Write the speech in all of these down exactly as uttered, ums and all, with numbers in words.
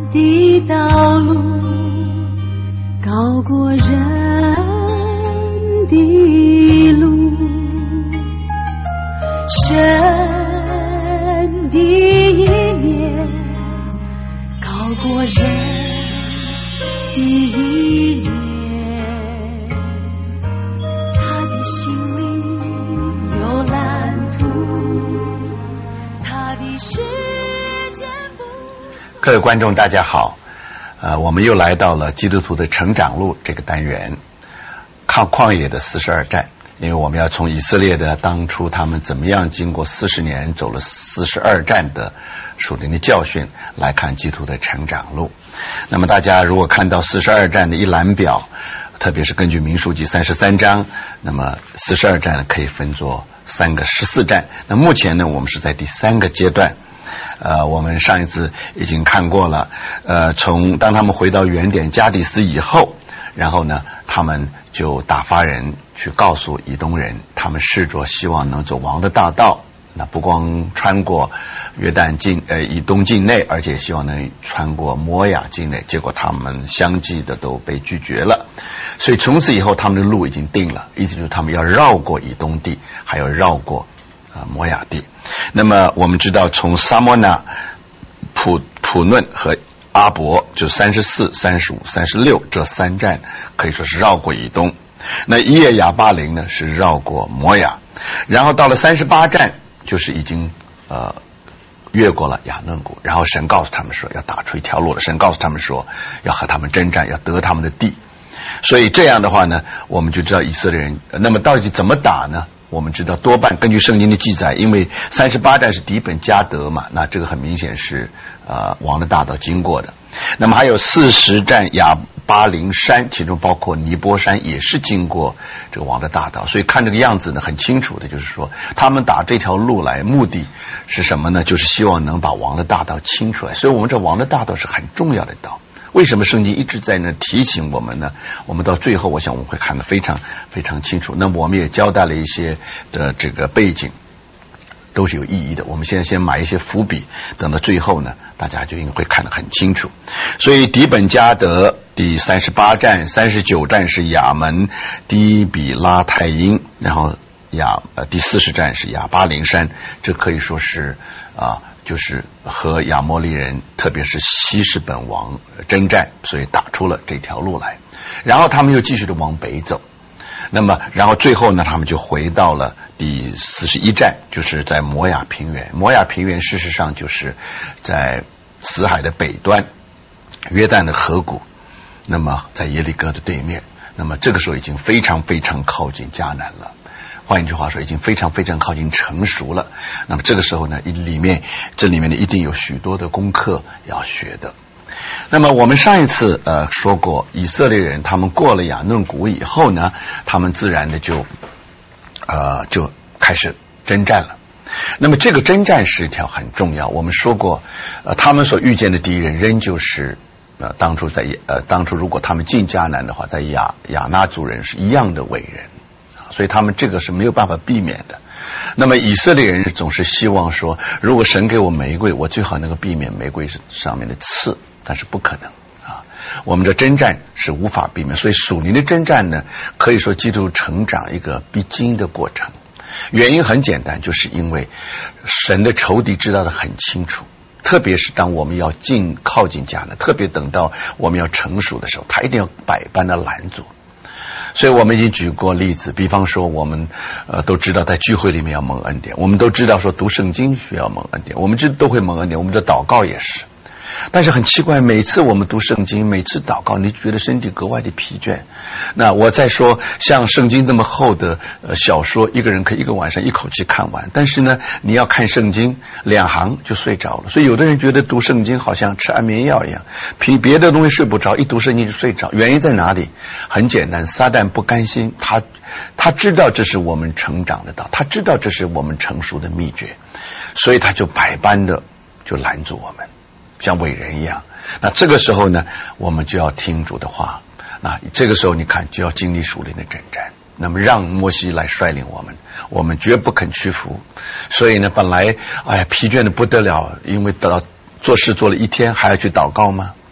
的道路高过人的路，神的意念高过人的意念，他的心里有蓝图，他的世界不。 各位观众大家好，呃，我们又来到了基督徒的成长路这个单元，抗旷野的四十二站。因为我们要从以色列的当初他们怎么样经过四十年走了四十二站的属灵的教训来看基督徒的成长路。那么大家如果看到四十二站的一览表，特别是根据民数记三十三章，那么四十二站可以分作三个十四站。那目前呢，我们是在第三个阶段。呃，我们上一次已经看过了，呃，从当他们回到原点加底斯以后，然后呢，他们就打发人去告诉以东人，他们试着希望能走王的大道，那不光穿过约旦境呃以东境内，而且希望能穿过摩亚境内，结果他们相继的都被拒绝了。所以从此以后他们的路已经定了，意思就是他们要绕过以东地，还要绕过呃摩亚地。那么我们知道从撒摩纳、普普嫩和阿伯就三十四、三十五、三十六这三站可以说是绕过以东。那伊耶亚巴林呢是绕过摩亚，然后到了三十八站就是已经呃越过了亚嫩谷，然后神告诉他们说要打出一条路了，神告诉他们说要和他们征战，要得他们的地。所以这样的话呢，我们就知道以色列人那么到底怎么打呢？我们知道多半根据圣经的记载，因为三十八站是底本迦得嘛，那这个很明显是呃王的大道经过的。那么还有四十站亚巴林山，其中包括尼波山也是经过这个王的大道，所以看这个样子呢，很清楚的就是说他们打这条路来目的是什么呢？就是希望能把王的大道清出来。所以我们这王的大道是很重要的道。为什么圣经一直在那提醒我们呢？我们到最后我想我们会看得非常非常清楚。那么我们也交代了一些的这个背景，都是有意义的。我们现在先埋一些伏笔，等到最后呢，大家就应该会看得很清楚。所以底本迦得第三十八站、三十九站是亚门低比拉太因，然后亚呃第四十站是亚巴林山，这可以说是啊。就是和亚摩利人特别是西士本王征战，所以打出了这条路来。然后他们又继续的往北走，那么然后最后呢，他们就回到了第四十一站，就是在摩亚平原。摩亚平原事实上就是在死海的北端，约旦的河谷，那么在耶利哥的对面。那么这个时候已经非常非常靠近迦南了，换一句话说，已经非常非常靠近成熟了。那么这个时候呢，里面这里面呢一定有许多的功课要学的。那么我们上一次呃说过，以色列人他们过了亚嫩谷以后呢，他们自然的就呃就开始征战了。那么这个征战是一条很重要。我们说过，呃他们所遇见的敌人仍旧是呃当初在呃当初如果他们进迦南的话，在亚亚衲族人是一样的伟人。所以他们这个是没有办法避免的。那么以色列人总是希望说，如果神给我玫瑰，我最好能够避免玫瑰上面的刺，但是不可能啊。我们的征战是无法避免，所以属灵的征战呢，可以说基督成长一个必经的过程。原因很简单，就是因为神的仇敌知道的很清楚，特别是当我们要近靠近迦南，特别等到我们要成熟的时候，他一定要百般的拦阻。所以我们已经举过例子，比方说我们呃都知道在聚会里面要蒙恩典，我们都知道说读圣经需要蒙恩典，我们这都会蒙恩典，我们的祷告也是。但是很奇怪，每次我们读圣经，每次祷告，你觉得身体格外的疲倦。那我再说，像圣经这么厚的呃小说，一个人可以一个晚上一口气看完，但是呢，你要看圣经两行就睡着了。所以有的人觉得读圣经好像吃安眠药一样，凭别的东西睡不着，一读圣经就睡着。原因在哪里？很简单，撒旦不甘心，他他知道这是我们成长的道，他知道这是我们成熟的秘诀，所以他就百般的就拦住我们。像伟人一样，那这个时候呢，我们就要听主的话。那这个时候你看，就要经历属灵的征战。那么让摩西来率领我们，我们绝不肯屈服。所以呢，本来哎呀疲倦的不得了，因为到做事做了一天，还要去祷告吗？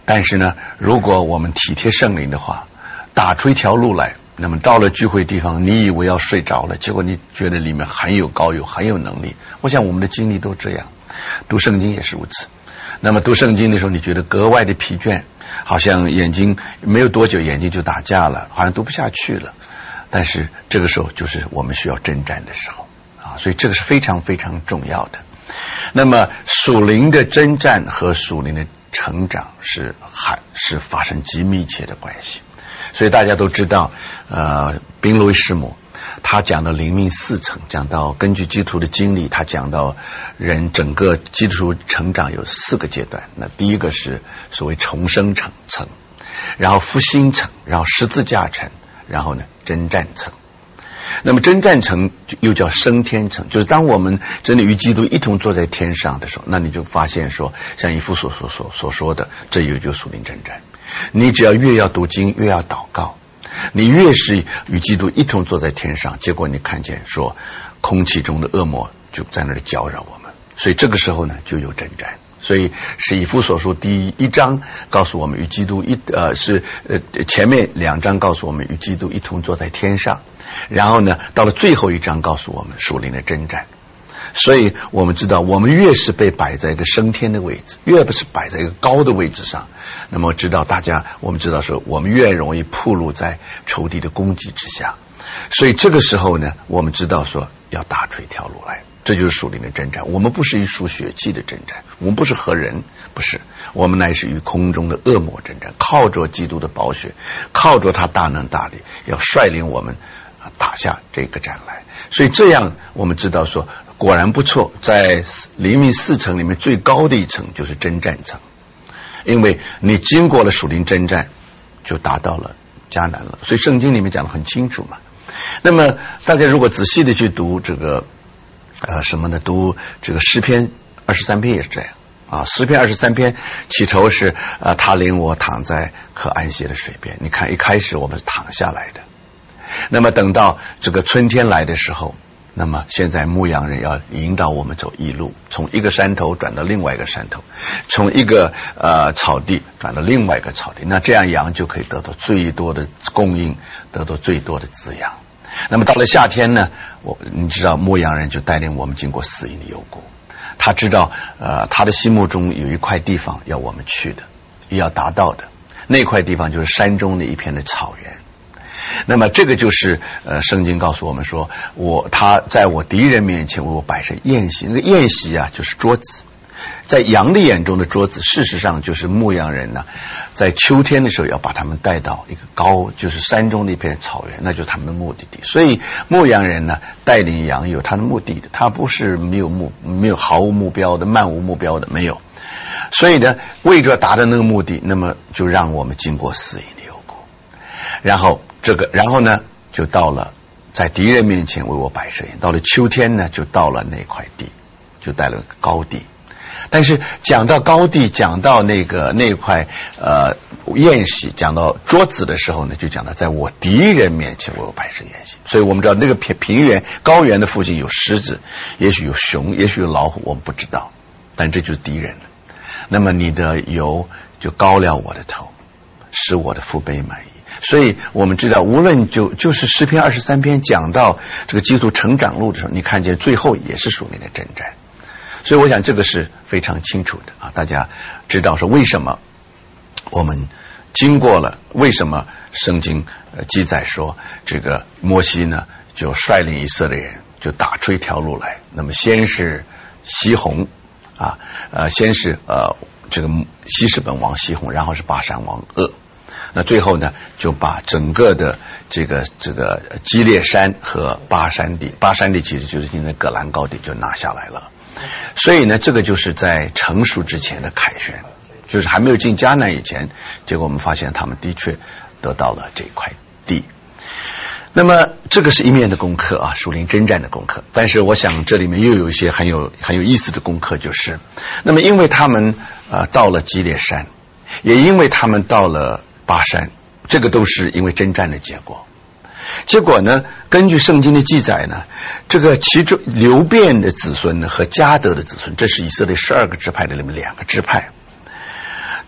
但是呢，如果我们体贴圣灵的话，打出一条路来，那么到了聚会地方，你以为要睡着了，结果你觉得里面很有高有很有能力。我想我们的经历都这样，读圣经也是如此。那么读圣经的时候，你觉得格外的疲倦，好像眼睛没有多久眼睛就打架了，好像读不下去了。但是这个时候就是我们需要征战的时候啊，所以这个是非常非常重要的。那么属灵的征战和属灵的成长是还是发生极密切的关系。所以大家都知道，呃，宾路易师母他讲到灵命四层，讲到根据基督徒的经历，他讲到人整个基督徒成长有四个阶段。那第一个是所谓重生层层，然后复兴层，然后十字架层，然后呢征战层。那么征战层又叫升天层，就是当我们真的与基督一同坐在天上的时候，那你就发现说，像以弗所所所所说的，这有就属灵征战。你只要越要读经，越要祷告，你越是与基督一同坐在天上，结果你看见说空气中的恶魔就在那里搅扰我们，所以这个时候呢就有征战。所以是以弗所书第一章告诉我们与基督一呃是呃前面两章告诉我们与基督一同坐在天上，然后呢到了最后一章告诉我们属灵的征战。所以我们知道，我们越是被摆在一个升天的位置，越不是摆在一个高的位置上，那么知道大家我们知道说我们越容易暴露在仇敌的攻击之下。所以这个时候呢，我们知道说要打出一条路来，这就是属灵的征战。我们不是与属血气的征战，我们不是和人，不是，我们乃是与空中的恶魔征战，靠着基督的宝血，靠着他大能大力，要率领我们打下这个战来。所以这样我们知道说果然不错，在灵命四层里面最高的一层就是征战层，因为你经过了属灵征战就达到了迦南了。所以圣经里面讲得很清楚嘛。那么大家如果仔细的去读这个呃什么呢，读这个诗篇二十三篇也是这样啊。诗篇二十三篇起头是呃他领我躺在可安歇的水边，你看一开始我们是躺下来的，那么等到这个春天来的时候，那么现在牧羊人要引导我们走义路，从一个山头转到另外一个山头，从一个呃草地转到另外一个草地，那这样羊就可以得到最多的供应，得到最多的滋养。那么到了夏天呢，我你知道牧羊人就带领我们经过死荫的幽谷，他知道呃他的心目中有一块地方要我们去的，也要达到的，那块地方就是山中的一片的草原。那么这个就是呃，圣经告诉我们说，我他在我敌人面前为我摆设宴席。那个宴席啊，就是桌子。在羊的眼中的桌子，事实上就是牧羊人呢，在秋天的时候要把他们带到一个高，就是山中的一片草原，那就是他们的目的地。所以牧羊人呢，带领羊有他的目的的，他不是没有目没有毫无目标的、漫无目标的，没有。所以呢，为着达到那个目的，那么就让我们经过死荫的幽谷，然后这个，然后呢，就到了在敌人面前为我摆设宴。到了秋天呢，就到了那块地，就带了高地。但是讲到高地，讲到那个那块呃宴席，讲到桌子的时候呢，就讲到在我敌人面前为我摆设宴席。所以我们知道那个平平原高原的附近有狮子，也许有熊，也许有老虎，我们不知道，但这就是敌人了。那么你的油就膏了我的头，使我的腹背满意。所以我们知道，无论就就是诗篇二十三篇讲到这个基督成长路的时候，你看见最后也是属灵的征战。所以我想这个是非常清楚的啊，大家知道说为什么我们经过了，为什么圣经呃记载说这个摩西呢就率领以色列人就打出一条路来。那么先是西宏啊呃先是呃这个西士本王西宏，然后是巴珊王噩。那最后呢，就把整个的这个这个基列山和巴珊地，巴珊地其实就是今天的葛兰高地就拿下来了。所以呢，这个就是在成熟之前的凯旋，就是还没有进迦南以前，结果我们发现他们的确得到了这块地。那么这个是一面的功课啊，属灵征战的功课。但是我想这里面又有一些很有很有意思的功课，就是那么因为他们呃到了基列山，也因为他们到了巴珊，这个都是因为征战的结果。结果呢，根据圣经的记载呢，这个其中流便的子孙呢和迦得的子孙，这是以色列十二个支派的里面两个支派，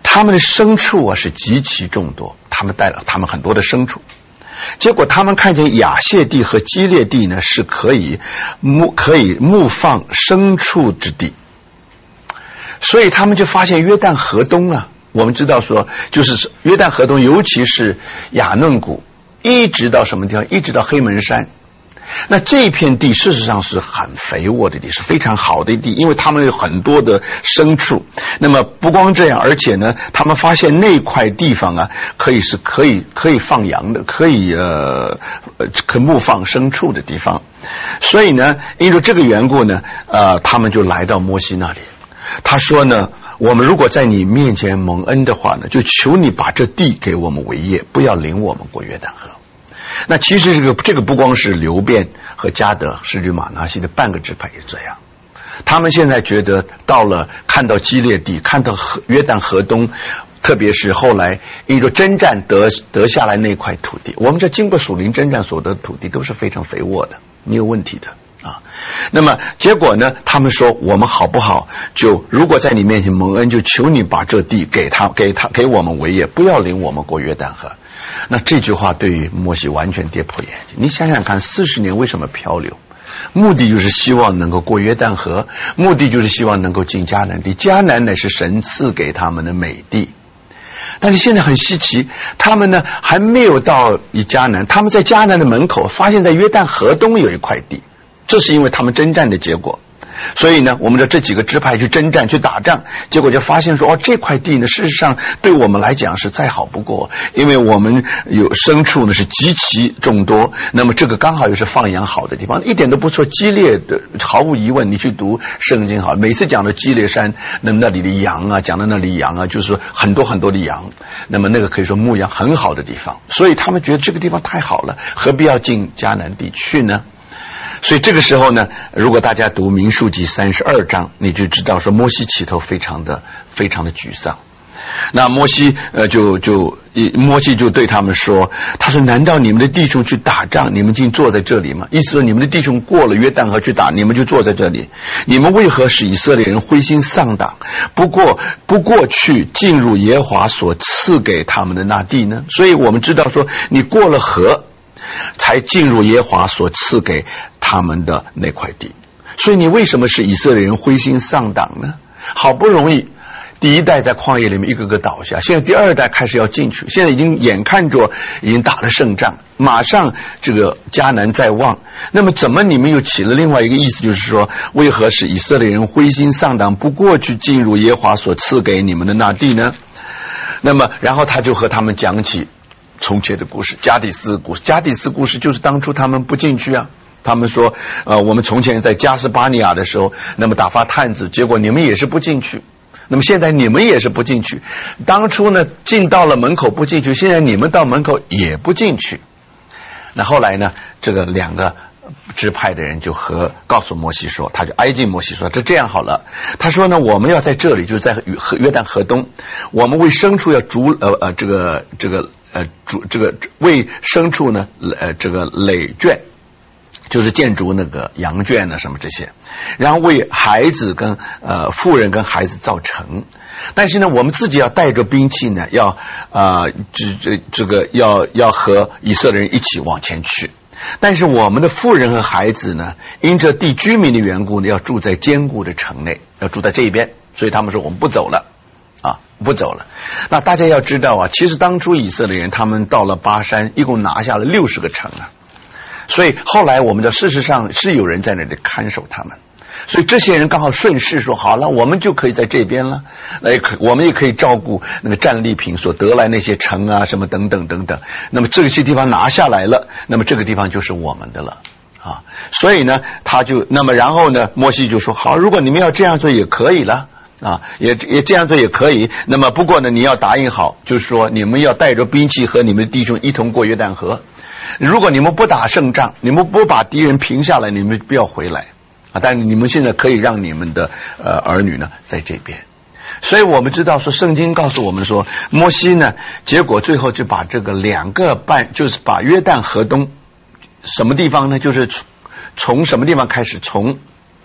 他们的牲畜啊是极其众多，他们带了他们很多的牲畜。结果他们看见亚谢地和基列地呢是可以牧可以牧放牲畜之地，所以他们就发现约旦河东啊，我们知道说就是约旦河东，尤其是亚嫩谷，一直到什么地方，一直到黑门山。那这片地事实上是很肥沃的地，是非常好的地，因为他们有很多的牲畜。那么不光这样，而且呢他们发现那块地方啊可以是可以可以放羊的，可以呃可牧放牲畜的地方。所以呢因为这个缘故呢呃他们就来到摩西那里。他说呢，我们如果在你面前蒙恩的话呢，就求你把这地给我们为业，不要领我们过约旦河。那其实这个这个不光是流便和迦得，甚至马拿西的半个支派也这样。他们现在觉得到了看到基列地，看到河约旦河东，特别是后来因为征战得得下来那块土地，我们这经过属灵征战所得的土地都是非常肥沃的，没有问题的啊。那么结果呢，他们说我们好不好，就如果在你面前蒙恩，就求你把这地给他给他给我们为业，不要领我们过约旦河。那这句话对于摩西完全跌破眼镜。你想想看，四十年为什么漂流？目的就是希望能够过约旦河，目的就是希望能够进迦南地。迦南乃是神赐给他们的美地。但是现在很稀奇，他们呢还没有到以迦南，他们在迦南的门口发现在约旦河东有一块地，这是因为他们征战的结果。所以呢我们的这几个支派去征战去打仗，结果就发现说哦，这块地呢事实上对我们来讲是再好不过，因为我们有牲畜呢是极其众多，那么这个刚好又是放羊好的地方，一点都不错。激烈的毫无疑问，你去读圣经好，每次讲到基列山，那么那里的羊啊，讲到那里羊啊，就是很多很多的羊，那么那个可以说牧羊很好的地方，所以他们觉得这个地方太好了，何必要进迦南地去呢？所以这个时候呢，如果大家读民数记三十二章，你就知道说摩西起头非常的非常的沮丧。那摩西呃就就摩西就对他们说，他说难道你们的弟兄去打仗，你们竟坐在这里吗？意思说你们的弟兄过了约旦河去打，你们就坐在这里，你们为何使以色列人灰心丧胆，不过不过去进入耶和华所赐给他们的那地呢？所以我们知道说你过了河才进入耶和华所赐给他们的那块地，所以你为什么是以色列人灰心丧胆呢？好不容易第一代在旷野里面一个个倒下，现在第二代开始要进去，现在已经眼看着已经打了胜仗，马上这个迦南在望，那么怎么你们又起了另外一个意思，就是说为何使以色列人灰心丧胆，不过去进入耶和华所赐给你们的那地呢？那么然后他就和他们讲起从前的故事，加底斯故事。加底斯故事就是当初他们不进去啊，他们说呃，我们从前在加斯巴尼亚的时候，那么打发探子，结果你们也是不进去，那么现在你们也是不进去，当初呢进到了门口不进去，现在你们到门口也不进去。那后来呢这个两个支派的人就和告诉摩西说，他就挨近摩西说，这这样好了，他说呢我们要在这里，就是在约旦河东，我们为牲畜要筑呃呃这个这个呃筑这个为牲畜呢呃这个垒圈，就是建筑那个羊圈呢什么这些，然后为孩子跟呃妇人跟孩子造城，但是呢我们自己要带着兵器呢，要呃这这这个要要和以色列人一起往前去。但是我们的妇人和孩子呢，因着地居民的缘故呢，要住在坚固的城内，要住在这一边，所以他们说我们不走了啊，不走了。那大家要知道啊，其实当初以色列人他们到了巴山，一共拿下了六十个城啊，所以后来我们的事实上是有人在那里看守他们，所以这些人刚好顺势说好了，我们就可以在这边了，那也可我们也可以照顾那个战利品所得来那些城啊什么等等等等，那么这些地方拿下来了，那么这个地方就是我们的了啊。所以呢他就那么然后呢摩西就说好，如果你们要这样做也可以了啊，也也这样做也可以，那么不过呢你要答应好，就是说你们要带着兵器和你们的弟兄一同过约旦河，如果你们不打胜仗，你们不把敌人平下来，你们不要回来啊！但是你们现在可以让你们的呃儿女呢在这边，所以我们知道说圣经告诉我们说，摩西呢结果最后就把这个两个半，就是把约旦河东什么地方呢，就是从从什么地方开始，从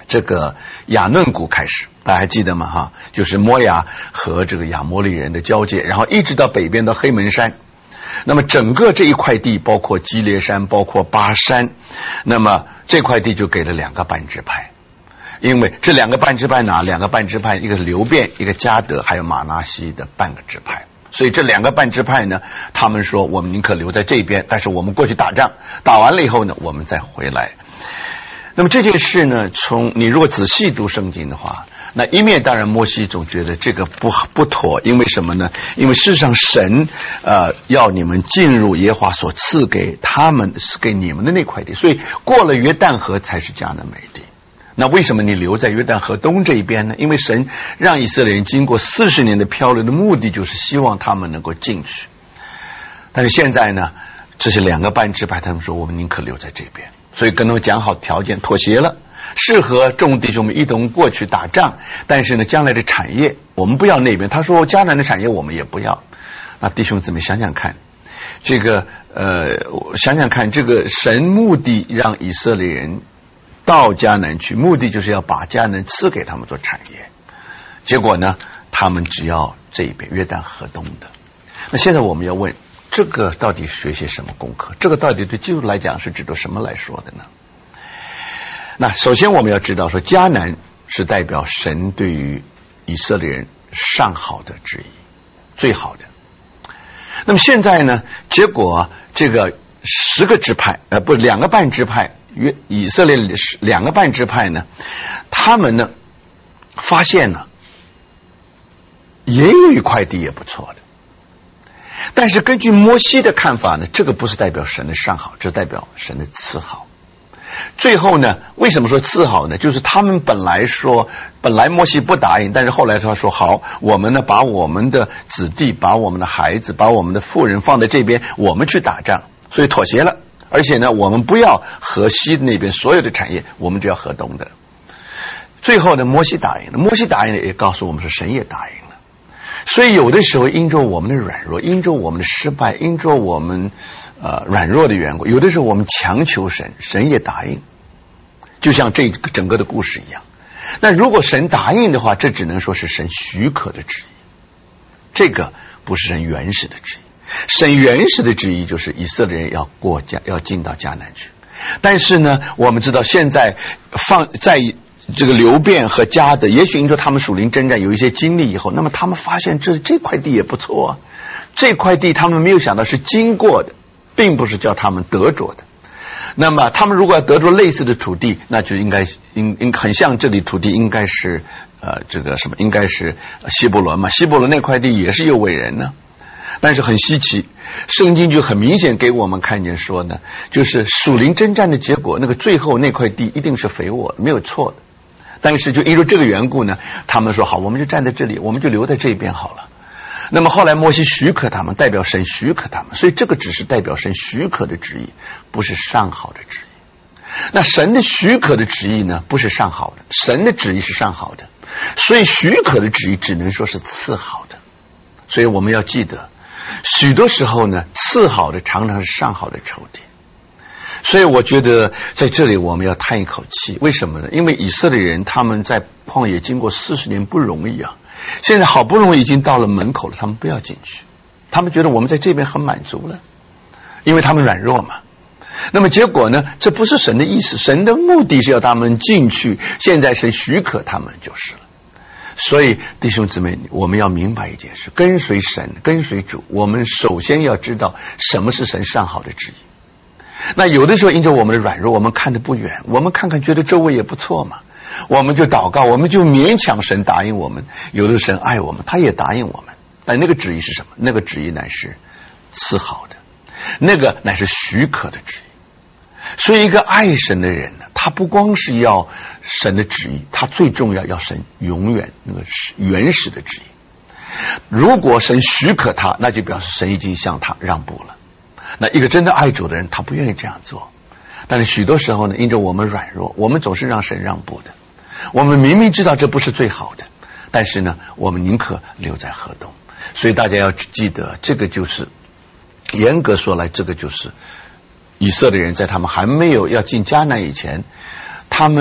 这个亚嫩谷开始，大家还记得吗？哈，就是摩亚和这个亚摩利人的交界，然后一直到北边的黑门山。那么整个这一块地，包括基列山，包括巴山，那么这块地就给了两个半支派。因为这两个半支派哪？两个半支派，一个是流便，一个迦得，还有马拿西的半个支派。所以这两个半支派呢，他们说我们宁可留在这边，但是我们过去打仗，打完了以后呢，我们再回来。那么这件事呢，从你如果仔细读圣经的话，那一面当然摩西总觉得这个不不妥，因为什么呢？因为事实上神呃要你们进入耶和华所赐给他们给你们的那块地，所以过了约旦河才是迦南美地。那为什么你留在约旦河东这一边呢？因为神让以色列人经过四十年的漂流的目的就是希望他们能够进去。但是现在呢，这些两个半支派他们说我们宁可留在这边，所以跟他们讲好条件，妥协了，适合众弟兄们一同过去打仗，但是呢将来的产业我们不要那边，他说迦南的产业我们也不要。那弟兄姊妹想想看，这个呃想想看，这个神目的让以色列人到迦南去，目的就是要把迦南赐给他们做产业，结果呢他们只要这一边约旦河东的。那现在我们要问，这个到底学些什么功课？这个到底对基督来讲是指的什么来说的呢？那首先我们要知道说，迦南是代表神对于以色列人上好的旨意，最好的。那么现在呢，结果这个十个支派呃不两个半支派，约以色列两个半支派呢，他们呢发现了也有一块地也不错的，但是根据摩西的看法呢，这个不是代表神的上好，这代表神的次好。最后呢，为什么说次好呢？就是他们本来说，本来摩西不答应，但是后来他说好，我们呢把我们的子弟、把我们的孩子、把我们的妇人放在这边，我们去打仗，所以妥协了。而且呢，我们不要河西那边所有的产业，我们就要河东的。最后呢，摩西答应了，摩西答应了也告诉我们说神也答应了。所以有的时候因着我们的软弱，因着我们的失败，因着我们呃软弱的缘故，有的时候我们强求神，神也答应，就像这整个的故事一样。那如果神答应的话，这只能说是神许可的旨意，这个不是神原始的旨意。神原始的旨意就是以色列人要过迦要进到迦南去，但是呢，我们知道现在放在这个流便和迦得，也许因为他们属灵征战有一些经历以后，那么他们发现这这块地也不错啊，这块地他们没有想到是经过的，并不是叫他们得着的。那么他们如果要得着类似的土地，那就应该应应很像这里土地应该是呃这个什么，应该是希伯伦嘛，希伯伦那块地也是有伟人呢。但是很稀奇，圣经就很明显给我们看见说呢，就是属灵征战的结果，那个最后那块地一定是肥沃，没有错的。但是就因为这个缘故呢，他们说好，我们就站在这里，我们就留在这边好了。那么后来摩西许可他们，代表神许可他们，所以这个只是代表神许可的旨意，不是上好的旨意。那神的许可的旨意呢，不是上好的，神的旨意是上好的，所以许可的旨意只能说是次好的。所以我们要记得，许多时候呢，次好的常常是上好的仇敌。所以我觉得在这里我们要叹一口气，为什么呢？因为以色列人他们在旷野经过四十年不容易啊，现在好不容易已经到了门口了，他们不要进去，他们觉得我们在这边很满足了，因为他们软弱嘛。那么结果呢，这不是神的意思，神的目的是要他们进去，现在神许可他们就是了。所以弟兄姊妹，我们要明白一件事，跟随神，跟随主，我们首先要知道什么是神上好的旨意。那有的时候因着我们的软弱，我们看得不远，我们看看觉得周围也不错嘛，我们就祷告，我们就勉强神答应我们。有的神爱我们，他也答应我们，但那个旨意是什么？那个旨意乃是赐好的，那个乃是许可的旨意。所以一个爱神的人呢，他不光是要神的旨意，他最重要要神永远那个原始的旨意。如果神许可他，那就表示神已经向他让步了。那一个真的爱主的人，他不愿意这样做。但是许多时候呢，因着我们软弱，我们总是让神让步的。我们明明知道这不是最好的，但是呢，我们宁可留在河东。所以大家要记得，这个就是严格说来，这个就是以色列人在他们还没有要进迦南以前，他们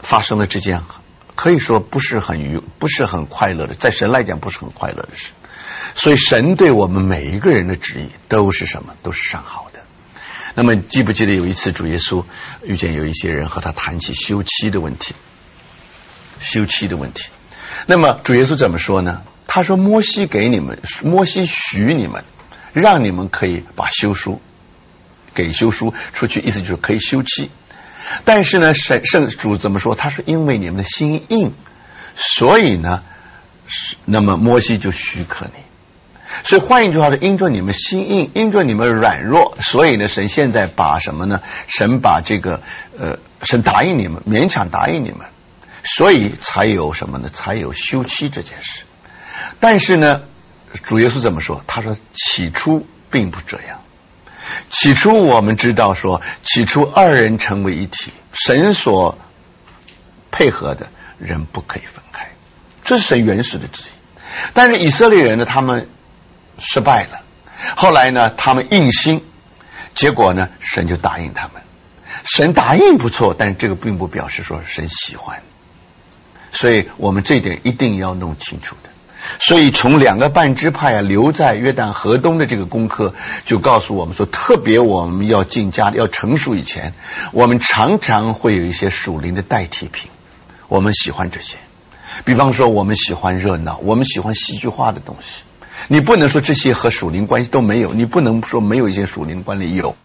发生了这件可以说不是很愉不是很快乐的，在神来讲不是很快乐的事。所以神对我们每一个人的旨意都是什么？都是上好的。那么记不记得有一次主耶稣遇见有一些人和他谈起休妻的问题，休妻的问题。那么主耶稣怎么说呢？他说摩西给你们，摩西许你们，让你们可以把休书给休书出去，意思就是可以休妻。但是呢，神圣主怎么说？他说因为你们的心硬，所以呢，那么摩西就许可你。所以换一句话说，因着你们心硬，因着你们软弱，所以呢，神现在把什么呢？神把这个呃，神答应你们，勉强答应你们，所以才有什么呢？才有休妻这件事。但是呢，主耶稣怎么说？他说起初并不这样。起初我们知道说，起初二人成为一体，神所配合的人不可以分开，这是神原始的旨意。但是以色列人呢，他们失败了，后来呢，他们硬心，结果呢，神就答应他们。神答应不错，但是这个并不表示说神喜欢，所以我们这一点一定要弄清楚的。所以从两个半支派啊留在约旦河东的这个功课就告诉我们说，特别我们要进家要成熟以前，我们常常会有一些属灵的代替品，我们喜欢这些。比方说我们喜欢热闹，我们喜欢戏剧化的东西，你不能说这些和属灵关系都没有，你不能说没有一些属灵关系，有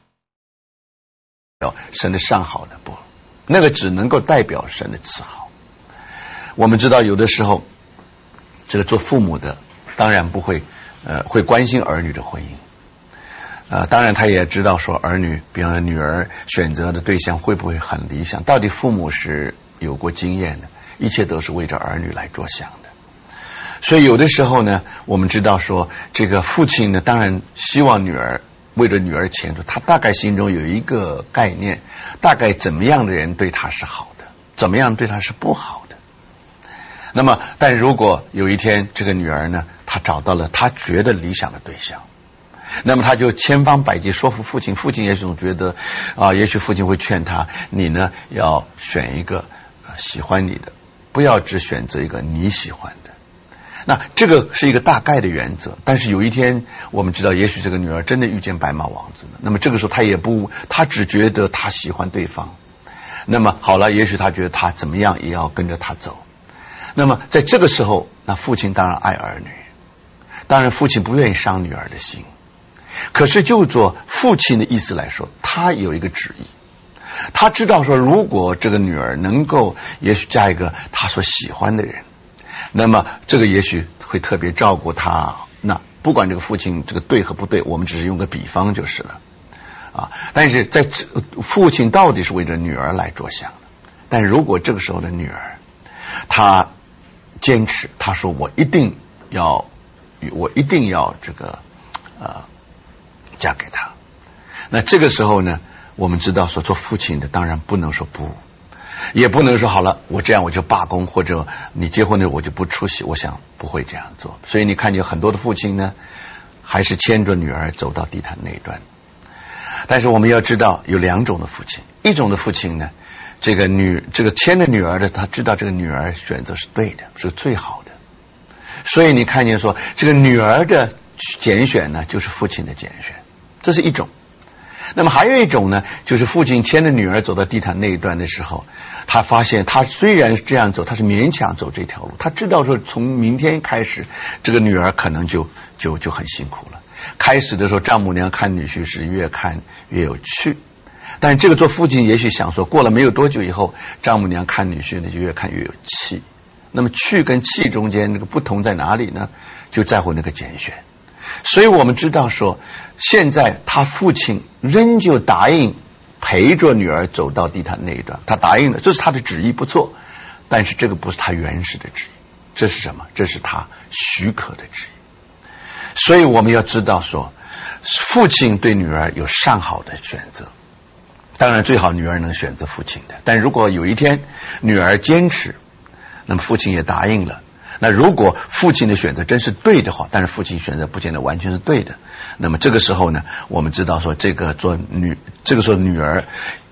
神的上好的，不，那个只能够代表神的赐好。我们知道有的时候这个做父母的当然不会呃会关心儿女的婚姻，呃当然他也知道说儿女比方说女儿选择的对象会不会很理想，到底父母是有过经验的，一切都是为着儿女来着想的。所以有的时候呢，我们知道说这个父亲呢当然希望女儿为了女儿前途，他大概心中有一个概念，大概怎么样的人对他是好的，怎么样对他是不好的。那么但如果有一天这个女儿呢，她找到了她觉得理想的对象，那么她就千方百计说服父亲，父亲也总觉得啊，也许父亲会劝她，你呢要选一个喜欢你的，不要只选择一个你喜欢的。那这个是一个大概的原则，但是有一天我们知道，也许这个女儿真的遇见白马王子了，那么这个时候她也不，她只觉得她喜欢对方，那么好了，也许她觉得她怎么样也要跟着他走。那么在这个时候，那父亲当然爱儿女，当然父亲不愿意伤女儿的心，可是就做父亲的意思来说，他有一个旨意，他知道说如果这个女儿能够也许嫁一个他所喜欢的人，那么这个也许会特别照顾他。那不管这个父亲这个对和不对，我们只是用个比方就是了啊。但是在父亲到底是为着女儿来着想的，但如果这个时候的女儿她坚持，她说我一定要我一定要这个呃嫁给他，那这个时候呢，我们知道说做父亲的当然不能说不，也不能说好了我这样我就罢工，或者你结婚的我就不出席，我想不会这样做。所以你看有很多的父亲呢还是牵着女儿走到地毯那一端。但是我们要知道有两种的父亲，一种的父亲呢，这个女这个牵着女儿的，他知道这个女儿选择是对的，是最好的，所以你看见说这个女儿的拣选呢就是父亲的拣选，这是一种。那么还有一种呢，就是父亲牵着女儿走到地毯那一段的时候，他发现他虽然这样走，他是勉强走这条路，他知道说从明天开始这个女儿可能就就就很辛苦了。开始的时候丈母娘看女婿是越看越有趣，但这个做父亲也许想说过了没有多久以后，丈母娘看女婿呢就越看越有气。那么趣跟气中间那个不同在哪里呢？就在乎那个拣选。所以我们知道说现在他父亲仍旧答应陪着女儿走到地毯那一段，他答应了，这是他的旨意不错，但是这个不是他原始的旨意，这是什么？这是他许可的旨意。所以我们要知道说父亲对女儿有上好的选择，当然最好女儿能选择父亲的，但如果有一天女儿坚持，那么父亲也答应了，那如果父亲的选择真是对的话，但是父亲选择不见得完全是对的，那么这个时候呢，我们知道说这个做女这个时候女儿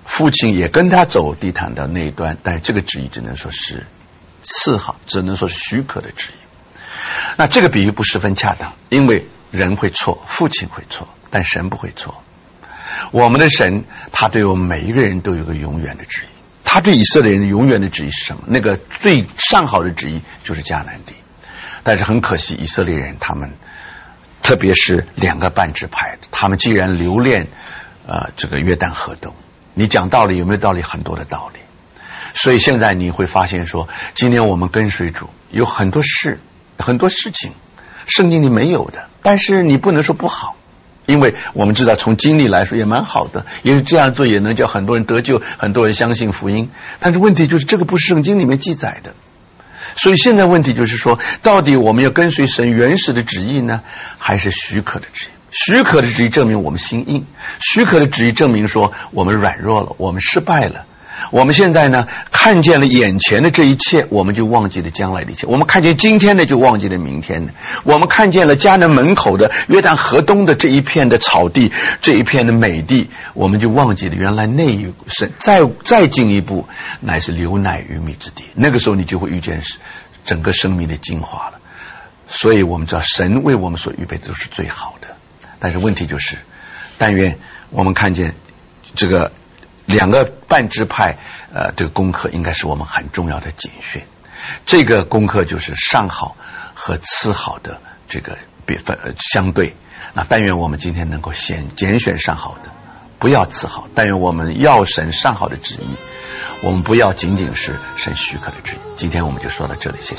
父亲也跟他走地毯的那一端，但是这个旨意只能说是次好，只能说是许可的旨意。那这个比喻不十分恰当，因为人会错，父亲会错，但神不会错。我们的神他对我们每一个人都有个永远的旨意，他对以色列人永远的旨意是什么？那个最上好的旨意就是迦南地。但是很可惜，以色列人他们特别是两个半支派，他们既然留恋呃这个约旦河东，你讲道理有没有道理？很多的道理。所以现在你会发现说，今天我们跟随主有很多事很多事情圣经里没有的，但是你不能说不好，因为我们知道从经历来说也蛮好的，因为这样做也能叫很多人得救，很多人相信福音。但是问题就是这个不是圣经里面记载的。所以现在问题就是说，到底我们要跟随神原始的旨意呢，还是许可的旨意？许可的旨意证明我们心硬，许可的旨意证明说我们软弱了，我们失败了。我们现在呢看见了眼前的这一切，我们就忘记了将来的一切。我们看见今天的就忘记了明天的。我们看见了迦南门口的约旦河东的这一片的草地，这一片的美地，我们就忘记了原来那一是再再进一步乃是流奶与蜜之地。那个时候你就会遇见整个生命的精华了。所以我们知道神为我们所预备的都是最好的。但是问题就是，但愿我们看见这个两个半支派呃，这个功课应该是我们很重要的警训。这个功课就是上好和次好的这个比分、呃、相对。那但愿我们今天能够先拣选上好的，不要次好。但愿我们要神上好的旨意，我们不要仅仅是神许可的旨意。今天我们就说到这里，谢谢。